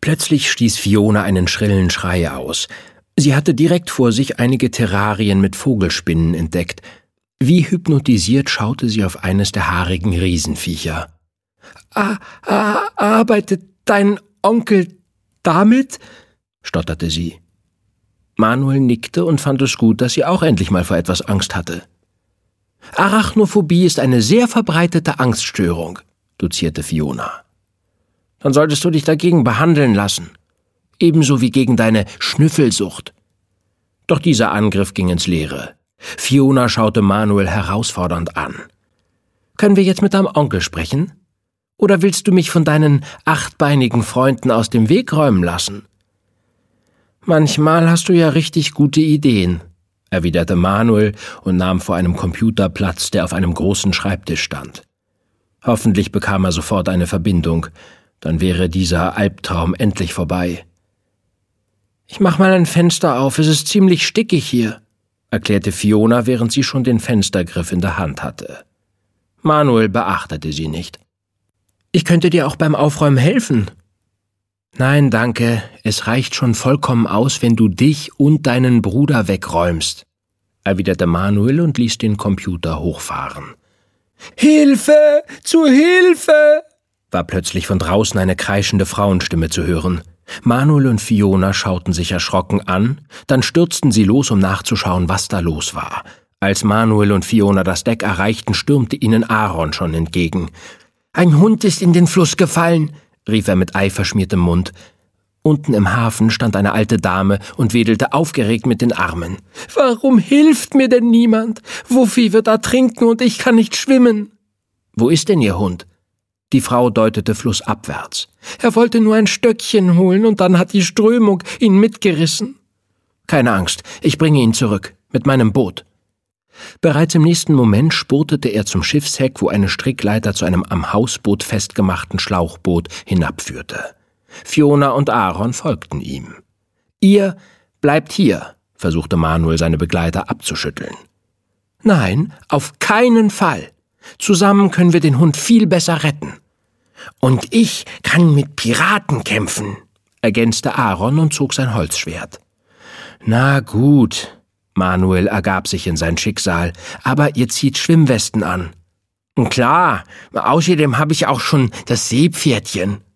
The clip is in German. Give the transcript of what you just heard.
Plötzlich stieß Fiona einen schrillen Schrei aus. Sie hatte direkt vor sich einige Terrarien mit Vogelspinnen entdeckt. Wie hypnotisiert schaute sie auf eines der haarigen Riesenviecher. »Arbeitet dein Onkel damit?« stotterte sie. Manuel nickte und fand es gut, dass sie auch endlich mal vor etwas Angst hatte. »Arachnophobie ist eine sehr verbreitete Angststörung«, dozierte Fiona. »Dann solltest du dich dagegen behandeln lassen. Ebenso wie gegen deine Schnüffelsucht.« Doch dieser Angriff ging ins Leere. Fiona schaute Manuel herausfordernd an. »Können wir jetzt mit deinem Onkel sprechen? Oder willst du mich von deinen achtbeinigen Freunden aus dem Weg räumen lassen?« »Manchmal hast du ja richtig gute Ideen«, erwiderte Manuel und nahm vor einem Computer Platz, der auf einem großen Schreibtisch stand. Hoffentlich bekam er sofort eine Verbindung, dann wäre dieser Albtraum endlich vorbei. »Ich mach mal ein Fenster auf, es ist ziemlich stickig hier«, erklärte Fiona, während sie schon den Fenstergriff in der Hand hatte. Manuel beachtete sie nicht. »Ich könnte dir auch beim Aufräumen helfen.« »Nein, danke, es reicht schon vollkommen aus, wenn du dich und deinen Bruder wegräumst«, erwiderte Manuel und ließ den Computer hochfahren. »Hilfe! Zu Hilfe!« war plötzlich von draußen eine kreischende Frauenstimme zu hören. Manuel und Fiona schauten sich erschrocken an, dann stürzten sie los, um nachzuschauen, was da los war. Als Manuel und Fiona das Deck erreichten, stürmte ihnen Aaron schon entgegen. »Ein Hund ist in den Fluss gefallen«, rief er mit eiverschmiertem Mund. Unten im Hafen stand eine alte Dame und wedelte aufgeregt mit den Armen. »Warum hilft mir denn niemand? Wuffi wird ertrinken und ich kann nicht schwimmen.« »Wo ist denn Ihr Hund?« Die Frau deutete flussabwärts. »Er wollte nur ein Stöckchen holen und dann hat die Strömung ihn mitgerissen.« »Keine Angst, ich bringe ihn zurück, mit meinem Boot.« Bereits im nächsten Moment spurtete er zum Schiffsheck, wo eine Strickleiter zu einem am Hausboot festgemachten Schlauchboot hinabführte. Fiona und Aaron folgten ihm. »Ihr bleibt hier«, versuchte Manuel seine Begleiter abzuschütteln. »Nein, auf keinen Fall. Zusammen können wir den Hund viel besser retten.« »Und ich kann mit Piraten kämpfen«, ergänzte Aaron und zog sein Holzschwert. »Na gut«, Manuel ergab sich in sein Schicksal, »aber ihr zieht Schwimmwesten an.« »Klar, außerdem habe ich auch schon das Seepferdchen«,